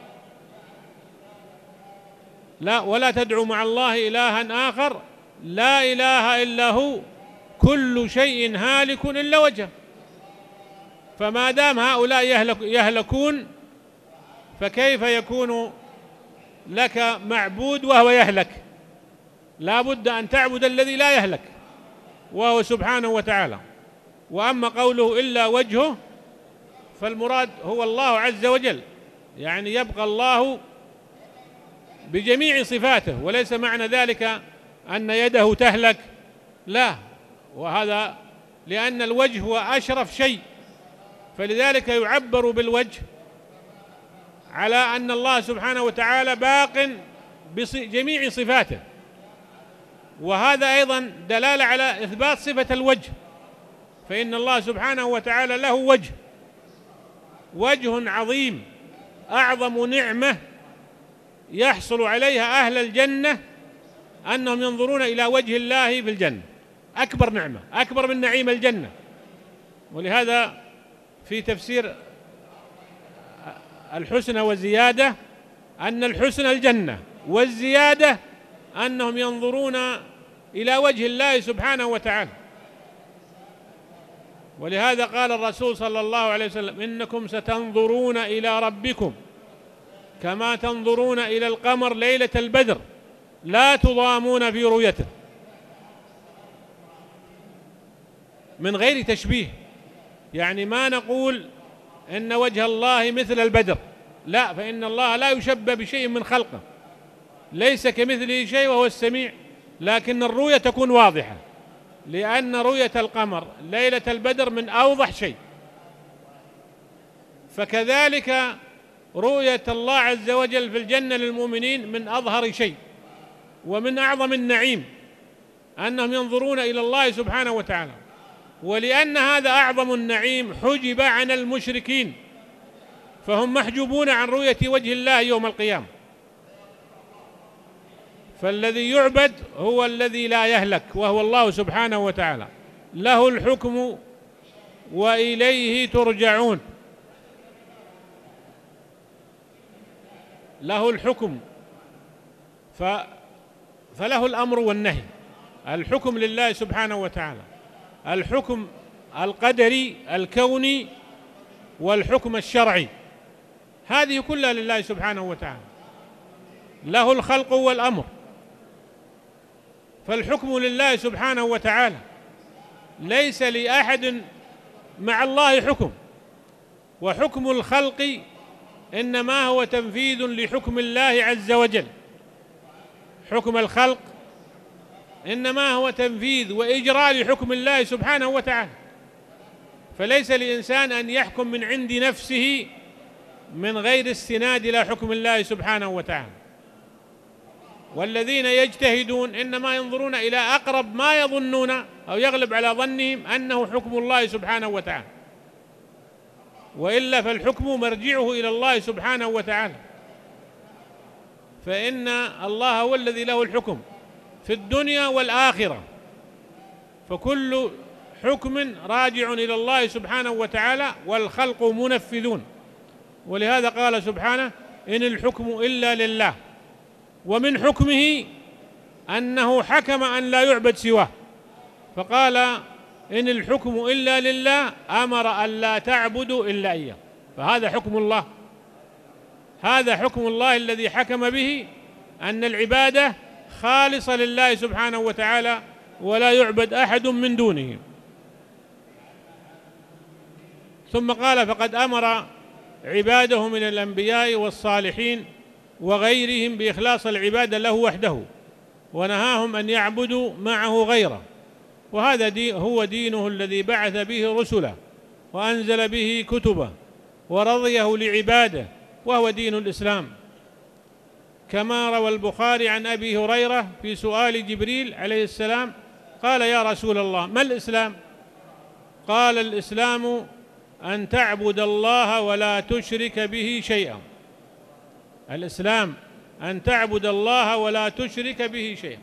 لا ولا تدعوا مع الله إلها آخر لا إله إلا هو كل شيء هالك إلا وجهه. فما دام هؤلاء يهلكون فكيف يكون لك معبود وهو يهلك؟ لا بد أن تعبد الذي لا يهلك وهو سبحانه وتعالى. وأما قوله إلا وجهه فالمراد هو الله عز وجل، يعني يبقى الله بجميع صفاته، وليس معنى ذلك أن يده تهلك، لا، وهذا لأن الوجه هو أشرف شيء، فلذلك يعبر بالوجه على أن الله سبحانه وتعالى باق بجميع صفاته. وهذا أيضا دلالة على إثبات صفة الوجه، فإن الله سبحانه وتعالى له وجه عظيم، أعظم نعمة يحصل عليها أهل الجنة أنهم ينظرون إلى وجه الله في الجنة، أكبر نعمة، أكبر من نعيم الجنة. ولهذا في تفسير الحسنى والزيادة أن الحسنى الجنة والزيادة أنهم ينظرون إلى وجه الله سبحانه وتعالى. ولهذا قال الرسول صلى الله عليه وسلم إنكم ستنظرون إلى ربكم كما تنظرون إلى القمر ليلة البدر لا تضامون في رؤيته، من غير تشبيه. يعني ما نقول إن وجه الله مثل البدر، لا، فإن الله لا يشبه بشيء من خلقه، ليس كمثله شيء وهو السميع، لكن الرؤية تكون واضحة، لأن رؤية القمر ليلة البدر من أوضح شيء. فكذلك رؤية الله عز وجل في الجنة للمؤمنين من أظهر شيء ومن أعظم النعيم أنهم ينظرون إلى الله سبحانه وتعالى. ولأن هذا أعظم النعيم حجب عن المشركين، فهم محجوبون عن رؤية وجه الله يوم القيامة. فالذي يعبد هو الذي لا يهلك وهو الله سبحانه وتعالى، له الحكم وإليه ترجعون. له الحكم فله الأمر والنهي. الحكم لله سبحانه وتعالى، الحكم القدري الكوني والحكم الشرعي، هذه كلها لله سبحانه وتعالى. له الخلق والأمر، فالحكم لله سبحانه وتعالى، ليس لأحد مع الله حكم. وحكم الخلق إنما هو تنفيذ لحكم الله عز وجل، حكم الخلق إنما هو تنفيذ وإجراء لحكم الله سبحانه وتعالى. فليس لإنسان أن يحكم من عند نفسه من غير استناد إلى حكم الله سبحانه وتعالى. والذين يجتهدون إنما ينظرون إلى أقرب ما يظنون أو يغلب على ظنهم أنه حكم الله سبحانه وتعالى، وإلا فالحكم مرجعه إلى الله سبحانه وتعالى، فإن الله هو الذي له الحكم في الدنيا والآخرة، فكل حكم راجع إلى الله سبحانه وتعالى والخلق منفذون. ولهذا قال سبحانه إن الحكم إلا لله، ومن حكمه أنه حكم أن لا يعبد سواه، فقال إن الحكم إلا لله، أمر أن لا تعبدوا إلا إياه. فهذا حكم الله، هذا حكم الله الذي حكم به أن العبادة خالصة لله سبحانه وتعالى ولا يعبد أحد من دونه. ثم قال فقد أمر عباده من الأنبياء والصالحين وغيرهم بإخلاص العبادة له وحده، ونهاهم أن يعبدوا معه غيره. وهذا هو دينه الذي بعث به رسله وأنزل به كتبه ورضيه لعباده، وهو دين الإسلام. كما روى البخاري عن أبي هريرة في سؤال جبريل عليه السلام قال يا رسول الله ما الإسلام؟ قال الإسلام أن تعبد الله ولا تشرك به شيئا. الإسلام أن تعبد الله ولا تشرك به شيئا.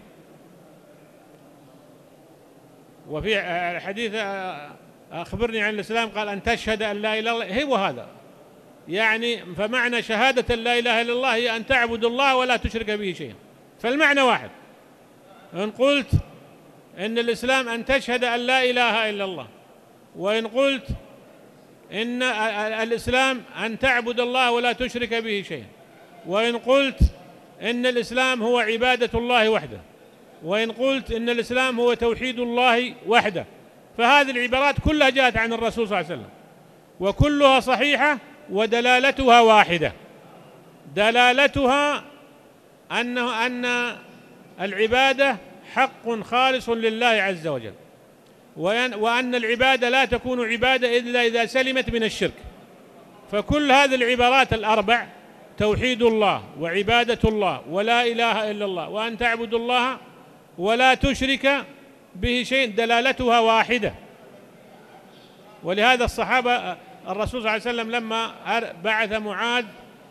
وفي الحديث أخبرني عن الإسلام قال أن تشهد أن لا إله إلا الله، هو هذا يعني. فمعنى شهادة لا إله إلا الله هي أن تعبد الله ولا تشرك به شيئا، فالمعنى واحد. إن قلت إن الإسلام أن تشهد أن لا إله إلا الله، وإن قلت إن الإسلام أن تعبد الله ولا تشرك به شيئا، وإن قلت إن الإسلام هو عبادة الله وحده، وإن قلت إن الإسلام هو توحيد الله وحده، فهذه العبارات كلها جاءت عن الرسول صلى الله عليه وسلم، وكلها صحيحة ودلالتها واحدة. دلالتها أن العبادة حق خالص لله عز وجل، وأن العبادة لا تكون عبادة إلا إذا سلمت من الشرك. فكل هذه العبارات الأربع، توحيد الله وعبادة الله ولا إله إلا الله وأن تعبد الله ولا تشرك به شيء، دلالتها واحدة. ولهذا الصحابة الرسول صلى الله عليه وسلم لما بعث معاذ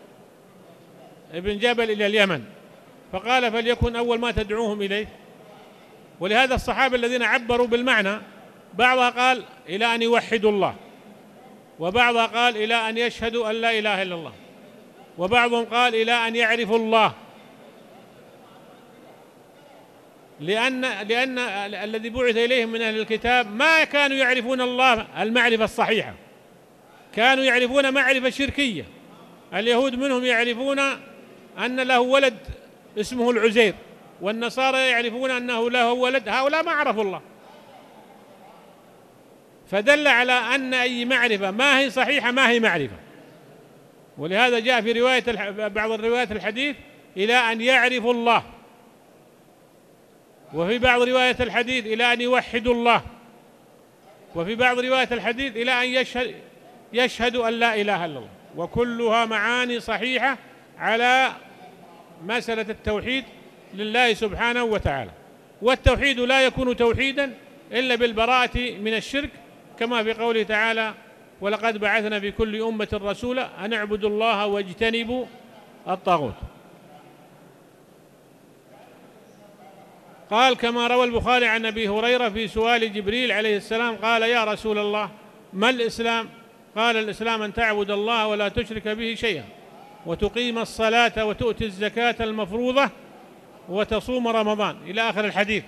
بن جبل إلى اليمن فقال فليكن أول ما تدعوهم إليه. ولهذا الصحابة الذين عبروا بالمعنى، بعضها قال إلى أن يوحدوا الله، وبعضها قال إلى أن يشهدوا أن لا إله إلا الله، وبعضهم قال إلى أن يعرفوا الله، لأن الذي بعث إليهم من أهل الكتاب ما كانوا يعرفون الله المعرفة الصحيحة، كانوا يعرفون معرفة شركية. اليهود منهم يعرفون أن له ولد اسمه العزير، والنصارى يعرفون أنه له ولد، هؤلاء ما عرفوا الله. فدل على أن أي معرفة ما هي صحيحة ما هي معرفة. ولهذا جاء في بعض الروايات الحديث إلى أن يعرفوا الله، وفي بعض رواية الحديث إلى أن يوحدوا الله، وفي بعض رواية الحديث إلى أن يشهدوا أن لا إله إلا الله، وكلها معاني صحيحة على مسألة التوحيد لله سبحانه وتعالى. والتوحيد لا يكون توحيدا إلا بالبراءة من الشرك، كما في قوله تعالى ولقد بعثنا في كل أمة رسولا أن اعبدوا الله واجتنبوا الطاغوت. قال كما روى البخاري عن أبي هريرة في سؤال جبريل عليه السلام قال يا رسول الله ما الإسلام؟ قال الإسلام أن تعبد الله ولا تشرك به شيئا، وتقيم الصلاة وتؤتي الزكاة المفروضة وتصوم رمضان، إلى آخر الحديث.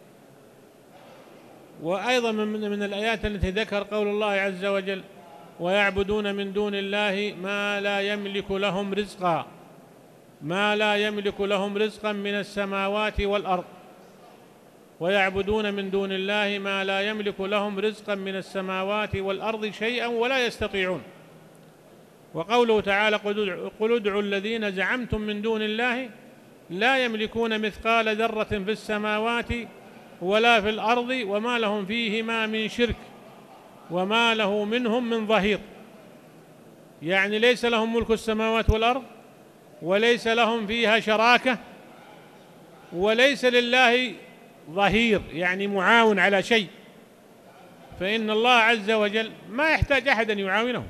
وأيضا من الآيات التي ذكر قول الله عز وجل ويعبدون من دون الله ما لا يملك لهم رزقا، ما لا يملك لهم رزقا من السماوات والأرض، ويعبدون من دون الله ما لا يملك لهم رزقا من السماوات والأرض شيئا ولا يستطيعون. وقوله تعالى قل ادعوا الذين زعمتم من دون الله لا يملكون مثقال ذرة في السماوات ولا في الأرض وما لهم فيهما من شرك وما له منهم من ظهير. يعني ليس لهم ملك السماوات والأرض، وليس لهم فيها شراكة، وليس لله ظهير يعني معاون على شيء. فإن الله عز وجل ما يحتاج أحد أن يعاونه،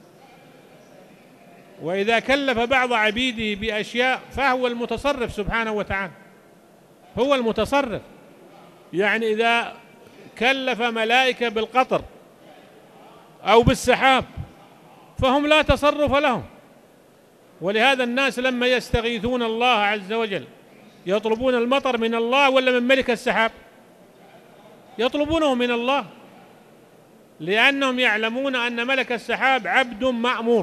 وإذا كلف بعض عبيده بأشياء فهو المتصرف سبحانه وتعالى، هو المتصرف. يعني إذا كلف ملائكة بالقطر أو بالسحاب فهم لا تصرف لهم. ولهذا الناس لما يستغيثون الله عز وجل يطلبون المطر من الله ولا من ملك السحاب؟ يطلبونه من الله، لأنهم يعلمون أن ملك السحاب عبد مأمور،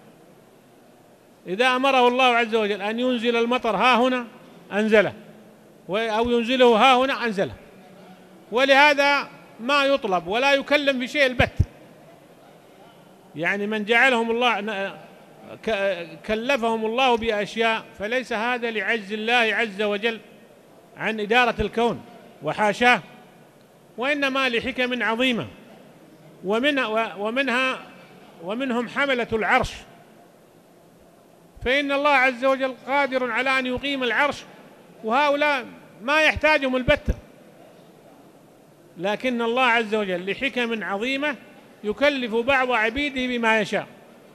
إذا أمره الله عز وجل أن ينزل المطر ها هنا أنزله، أو ينزله ها هنا أنزله. ولهذا ما يطلب ولا يكلم في شيء البت. يعني من جعلهم الله كلفهم الله بأشياء فليس هذا لعجز الله عز وجل عن إدارة الكون وحاشاه، وإنما لحكم عظيمة. ومنهم حملة العرش، فإن الله عز وجل قادر على أن يقيم العرش، وهؤلاء ما يحتاجهم البتة. لكن الله عز وجل لحكم عظيمة يكلف بعض عبيده بما يشاء،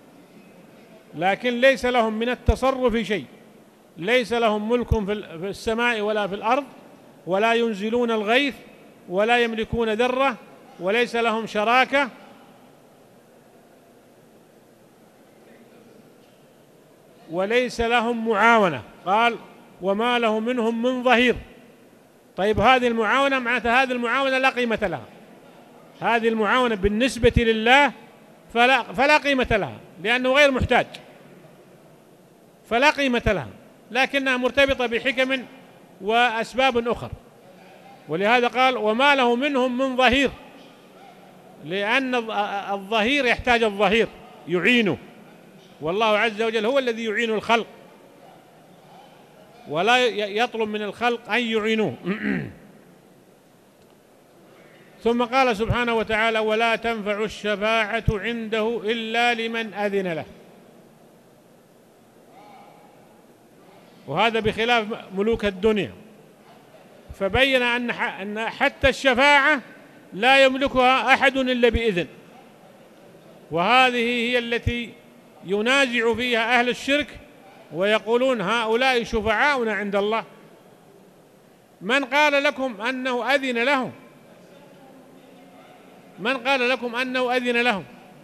لكن ليس لهم من التصرف شيء، ليس لهم ملك في السماء ولا في الأرض، ولا ينزلون الغيث، ولا يملكون ذرة، وليس لهم شراكة، وليس لهم معاونة. قال وما له منهم من ظهير. طيب هذه المعاونة معناتها هذه المعاونة لا قيمة لها، هذه المعاونة بالنسبة لله فلا قيمة لها، لأنه غير محتاج فلا قيمة لها، لكنها مرتبطة بحكم وأسباب أخرى. ولهذا قال وما له منهم من ظهير، لأن الظهير يحتاج الظهير يعينه، والله عز وجل هو الذي يعين الخلق، ولا يطلب من الخلق أن يعينوه. ثم قال سبحانه وتعالى ولا تنفع الشفاعة عنده إلا لمن أذن له، وهذا بخلاف ملوك الدنيا، فبين أن حتى الشفاعة لا يملكها أحد إلا بإذن، وهذه هي التي ينازع فيها أهل الشرك ويقولون هؤلاء شفعاؤنا عند الله. من قال لكم أنه أذن لهم؟ من قال لكم أنه أذن لهم؟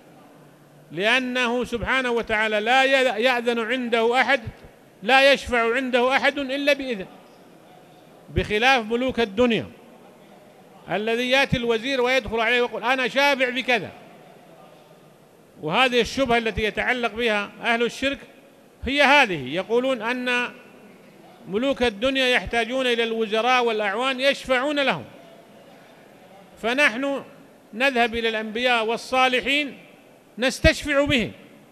لأنه سبحانه وتعالى لا يأذن عنده أحد، لا يشفع عنده أحد إلا بإذن، بخلاف ملوك الدنيا الذي يأتي الوزير ويدخل عليه ويقول أنا شافع بكذا. وهذه الشبهة التي يتعلق بها أهل الشرك هي هذه، يقولون أن ملوك الدنيا يحتاجون إلى الوزراء والأعوان يشفعون لهم، فنحن نذهب إلى الأنبياء والصالحين نستشفع بهم.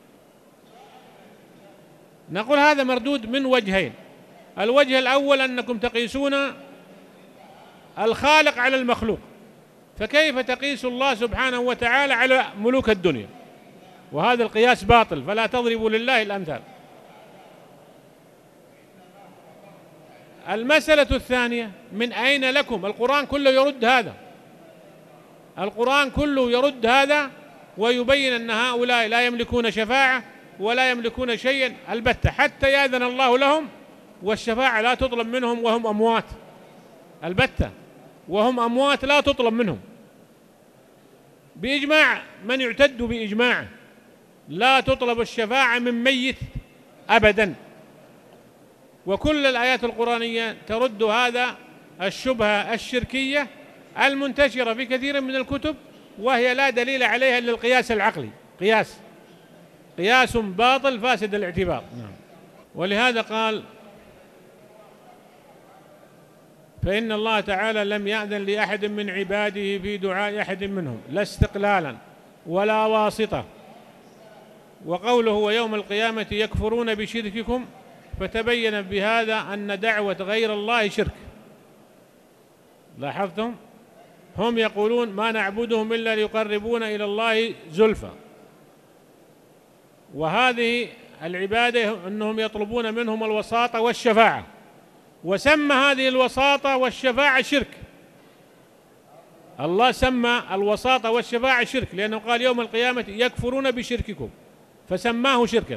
نقول هذا مردود من وجهين. الوجه الأول أنكم تقيسون الخالق على المخلوق، فكيف تقيس الله سبحانه وتعالى على ملوك الدنيا؟ وهذا القياس باطل، فلا تضربوا لله الأمثال. المسألة الثانية من أين لكم؟ القرآن كله يرد هذا، القرآن كله يرد هذا ويبين أن هؤلاء لا يملكون شفاعة ولا يملكون شيئا البتة، حتى يأذن الله لهم، والشفاعة لا تطلب منهم وهم أموات البتة، وهم أموات لا تطلب منهم بإجماع من يعتد بإجماعه، لا تطلب الشفاعة من ميت أبدا. وكل الآيات القرآنية ترد هذا الشبهة الشركية المنتشرة في كثير من الكتب، وهي لا دليل عليها إلا القياس العقلي، قياس باطل فاسد الاعتبار. ولهذا قال فإن الله تعالى لم يأذن لأحد من عباده في دعاء أحد منهم لا استقلالا ولا واسطة. وقوله ويوم القيامة يكفرون بشرككم، فتبين بهذا أن دعوة غير الله شرك. لاحظتم؟ هم يقولون ما نعبدهم إلا ليقربونا إلى الله زلفى، وهذه العبادة أنهم يطلبون منهم الوساطة والشفاعة، وسمى هذه الوساطة والشفاعة شرك. الله سمى الوساطة والشفاعة شرك لأنه قال يوم القيامة يكفرون بشرككم، فسماه شركا.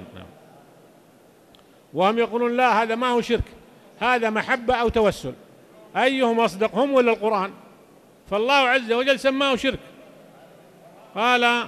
وهم يقولون لا، هذا ما هو شرك، هذا محبة أو توسل، أيهم أصدق، هم ولا القرآن؟ فالله عز وجل سماه شرك. قال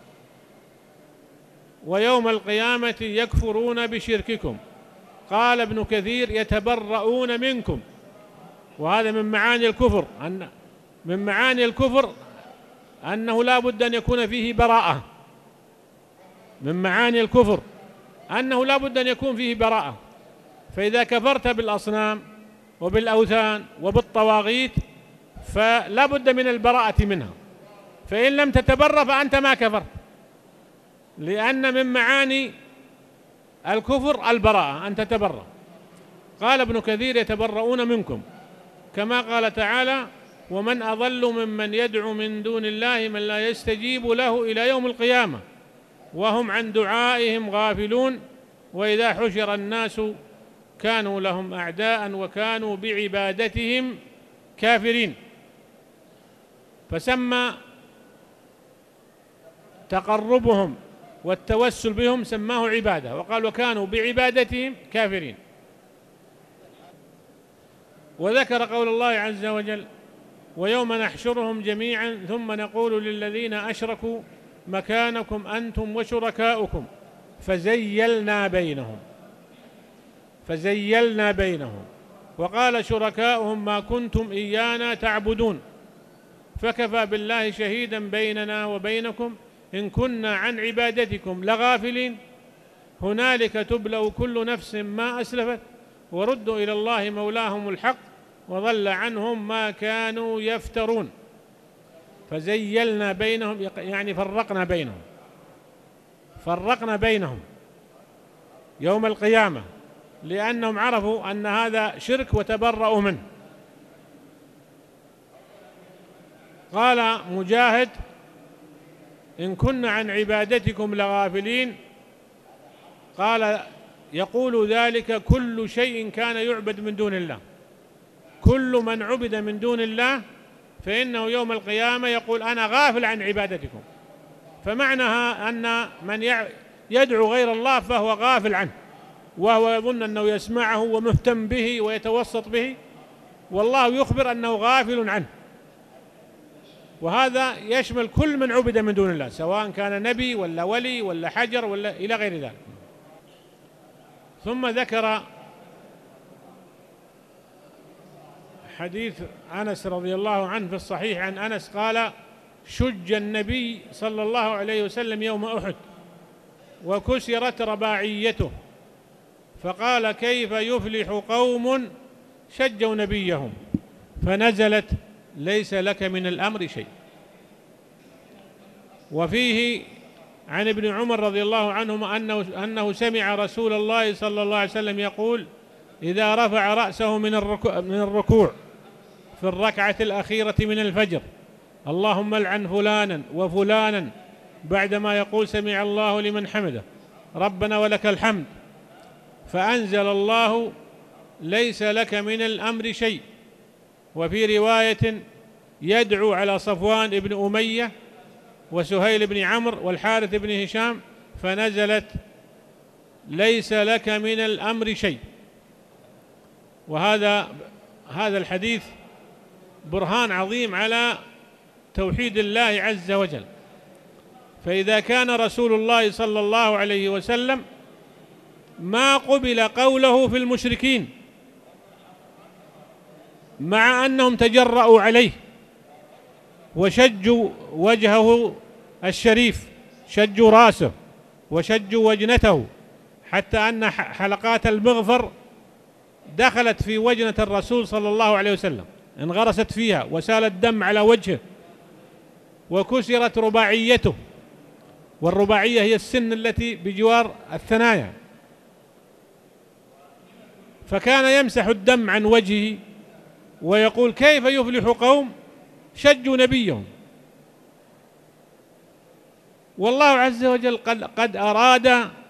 ويوم القيامة يكفرون بشرككم. قال ابن كثير يتبرؤون منكم، وهذا من معاني الكفر، من معاني الكفر أنه لا بد أن يكون فيه براءة، من معاني الكفر أنه لا بد أن يكون فيه براءة. فإذا كفرت بالأصنام وبالأوثان وبالطواغيت فلا بد من البراءة منها، فإن لم تتبرأ فأنت ما كفرت، لأن من معاني الكفر البراءة أن تتبرأ. قال ابن كثير يتبرؤون منكم، كما قال تعالى ومن أضل ممن يدعو من دون الله من لا يستجيب له إلى يوم القيامة وهم عن دعائهم غافلون وإذا حشر الناس كانوا لهم أعداء وكانوا بعبادتهم كافرين. فسمى تقربهم والتوسل بهم سماه عبادة، وقال وكانوا بعبادتهم كافرين. وذكر قول الله عز وجل ويوم نحشرهم جميعا ثم نقول للذين أشركوا مكانكم أنتم وشركاؤكم فزيلنا بينهم وقال شركاؤهم ما كنتم إيانا تعبدون فكفى بالله شهيدا بيننا وبينكم إن كنا عن عبادتكم لغافلين هنالك تبلى كل نفس ما أسلفت وردوا إلى الله مولاهم الحق وضل عنهم ما كانوا يفترون. فزيلنا بينهم يعني فرقنا بينهم يوم القيامة، لأنهم عرفوا أن هذا شرك وتبرأوا منه. قال مجاهد إن كنا عن عبادتكم لغافلين، قال يقول ذلك كل شيء كان يعبد من دون الله، كل من عبد من دون الله فإنه يوم القيامة يقول أنا غافل عن عبادتكم. فمعناها أن من يدعو غير الله فهو غافل عنه، وهو يظن أنه يسمعه ومهتم به ويتوسط به، والله يخبر أنه غافل عنه. وهذا يشمل كل من عبد من دون الله، سواء كان نبي ولا ولي ولا حجر ولا إلى غير ذلك. ثم ذكر حديث أنس رضي الله عنه في الصحيح عن أنس قال شج النبي صلى الله عليه وسلم يوم أحد وكسرت رباعيته فقال كيف يفلح قوم شجوا نبيهم، فنزلت ليس لك من الأمر شيء. وفيه عن ابن عمر رضي الله عنهما أنه سمع رسول الله صلى الله عليه وسلم يقول إذا رفع رأسه من الركوع في الركعة الأخيرة من الفجر اللهم العن فلانا وفلانا، بعدما يقول سمع الله لمن حمده ربنا ولك الحمد، فأنزل الله ليس لك من الأمر شيء. وفي رواية يدعو على صفوان بن أمية وسهيل بن عمرو والحارث بن هشام، فنزلت ليس لك من الأمر شيء. وهذا الحديث برهان عظيم على توحيد الله عز وجل. فإذا كان رسول الله صلى الله عليه وسلم ما قبل قوله في المشركين مع أنهم تجرأوا عليه وشجوا وجهه الشريف، شجوا راسه وشجوا وجنته، حتى أن حلقات المغفر دخلت في وجنة الرسول صلى الله عليه وسلم انغرست فيها وسال الدم على وجهه، وكسرت رباعيته، والرباعية هي السن التي بجوار الثنايا، فكان يمسح الدم عن وجهه ويقول كيف يفلح قوم شجوا نبيهم. والله عز وجل قد أراد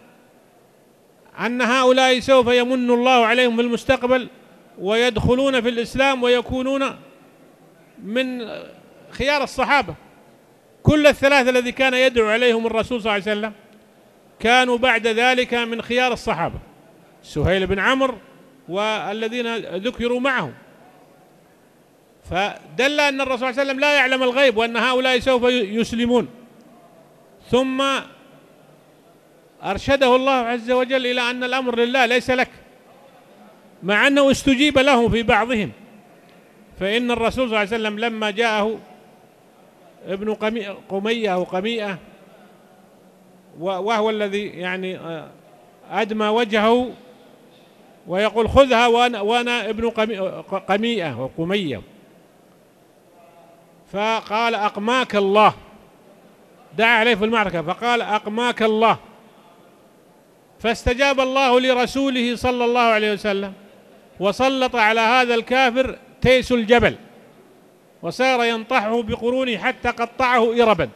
أن هؤلاء سوف يمن الله عليهم في المستقبل ويدخلون في الإسلام ويكونون من خيار الصحابة. كل الثلاثة الذي كان يدعو عليهم الرسول صلى الله عليه وسلم كانوا بعد ذلك من خيار الصحابة، سهيل بن عمرو والذين ذكروا معه. فدل أن الرسول صلى الله عليه وسلم لا يعلم الغيب وأن هؤلاء سوف يسلمون. ثم أرشده الله عز وجل إلى أن الأمر لله ليس لك، مع أنه استجيب له في بعضهم. فإن الرسول صلى الله عليه وسلم لما جاءه ابن قمية أو قميئة، وهو الذي يعني أدمى وجهه ويقول خذها وأنا ابن قميئة وقمية، فقال أقماك الله، دعا عليه في المعركة فقال أقماك الله، فاستجاب الله لرسوله صلى الله عليه وسلم وسلط على هذا الكافر تيس الجبل وصار ينطحه بقرونه حتى قطعه إربا،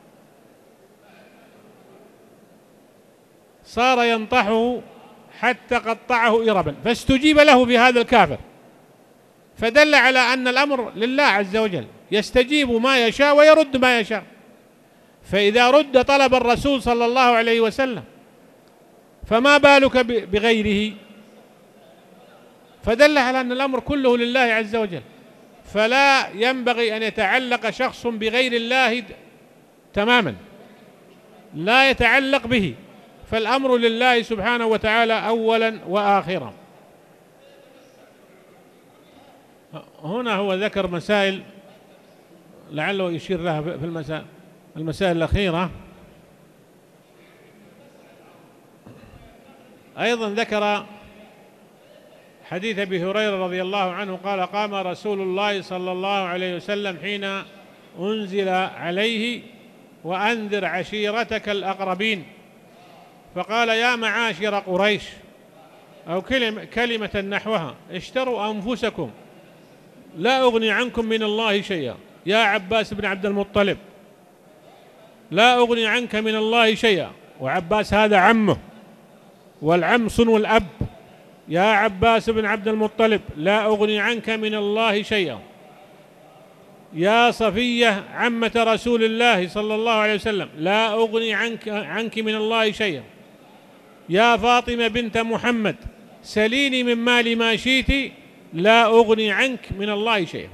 صار ينطحه حتى قطعه إربا، فاستجيب له في هذا الكافر. فدل على أن الأمر لله عز وجل، يستجيب ما يشاء ويرد ما يشاء. فإذا رد طلب الرسول صلى الله عليه وسلم فما بالك بغيره؟ فدل على أن الأمر كله لله عز وجل، فلا ينبغي أن يتعلق شخص بغير الله تماما، لا يتعلق به، فالأمر لله سبحانه وتعالى أولا وآخرا. هنا هو ذكر مسائل لعله يشير لها في المسائل الأخيرة. أيضا ذكر حديث أبي هريرة رضي الله عنه قال: قام رسول الله صلى الله عليه وسلم حين أنزل عليه: وأنذر عشيرتك الأقربين، فقال: يا معاشر قريش، أو كلمة نحوها: اشتروا أنفسكم لا أغني عنكم من الله شيئا. يا عباس بن عبد المطلب، لا أغني عنك من الله شيئا، وعباس هذا عمه، والعم صنو الأب. يا عباس بن عبد المطلب، لا أغني عنك من الله شيئا. يا صفية عمة رسول الله صلى الله عليه وسلم، لا أغني عنك من الله شيئا. يا فاطمة بنت محمد، سليني من مال ما شئت، لا أغني عنك من الله شيئا.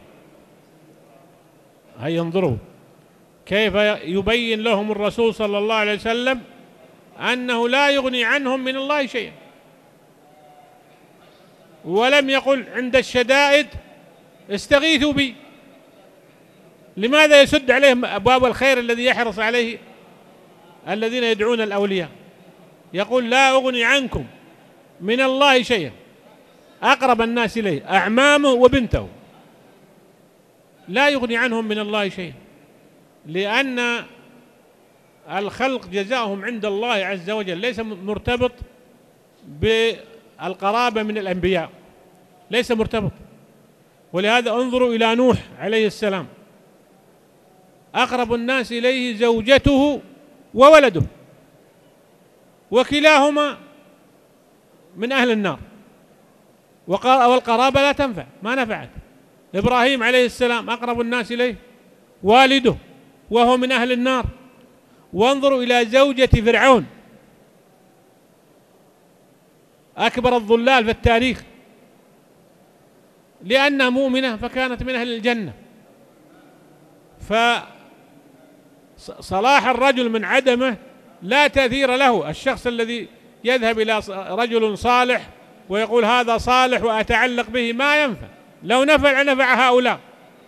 هيا انظروا كيف يبين لهم الرسول صلى الله عليه وسلم أنه لا يغني عنهم من الله شيئا، ولم يقل عند الشدائد استغيثوا بي. لماذا يسد عليهم أبواب الخير الذي يحرص عليه الذين يدعون الأولياء؟ يقول: لا أغني عنكم من الله شيئا. أقرب الناس إليه أعمامه وبنته، لا يغني عنهم من الله شيئا، لأن الخلق جزاؤهم عند الله عز وجل ليس مرتبط بالقرابة من الأنبياء، ليس مرتبط. ولهذا انظروا إلى نوح عليه السلام، أقرب الناس إليه زوجته وولده، وكلاهما من أهل النار، والقرابة لا تنفع، ما نفعت. إبراهيم عليه السلام أقرب الناس إليه والده، وهو من أهل النار. وانظروا إلى زوجة فرعون، أكبر الضلال في التاريخ، لأنها مؤمنة فكانت من أهل الجنة. فصلاح الرجل من عدمه لا تأثير له. الشخص الذي يذهب إلى رجل صالح ويقول هذا صالح وأتعلق به ما ينفع. لو نفع لنفع هؤلاء،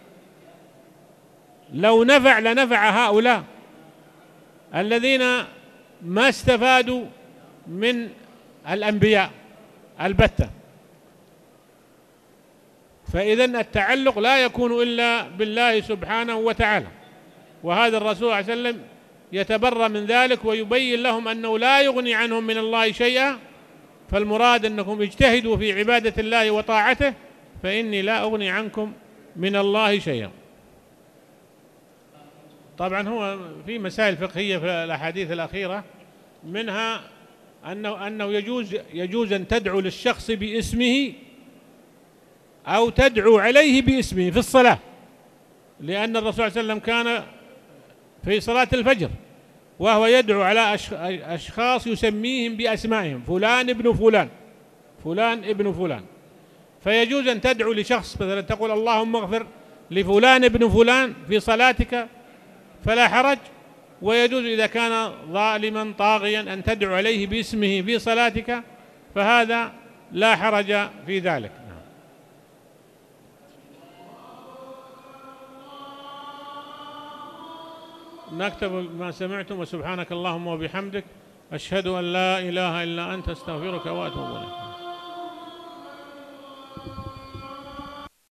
لو نفع لنفع هؤلاء الذين ما استفادوا من الأنبياء البتة. فإذن التعلق لا يكون إلا بالله سبحانه وتعالى، وهذا الرسول صلى الله عليه وسلم يتبرأ من ذلك ويبين لهم أنه لا يغني عنهم من الله شيئا. فالمراد أنكم اجتهدوا في عبادة الله وطاعته، فإني لا أغني عنكم من الله شيئا. طبعا هو في مسائل فقهية في الأحاديث الأخيرة، منها أنه يجوز أن تدعو للشخص باسمه أو تدعو عليه باسمه في الصلاة، لأن الرسول صلى الله عليه وسلم كان في صلاة الفجر وهو يدعو على أشخاص يسميهم بأسمائهم: فلان ابن فلان، فلان ابن فلان. فيجوز أن تدعو لشخص، مثلا تقول اللهم اغفر لفلان ابن فلان في صلاتك فلا حرج. ويجوز إذا كان ظالما طاغيا أن تدعو عليه باسمه في صلاتك، فهذا لا حرج في ذلك. نكتب ما سمعتم، وسبحانك اللهم وبحمدك، أشهد أن لا إله إلا أنت، أستغفرك وأتوب إليك.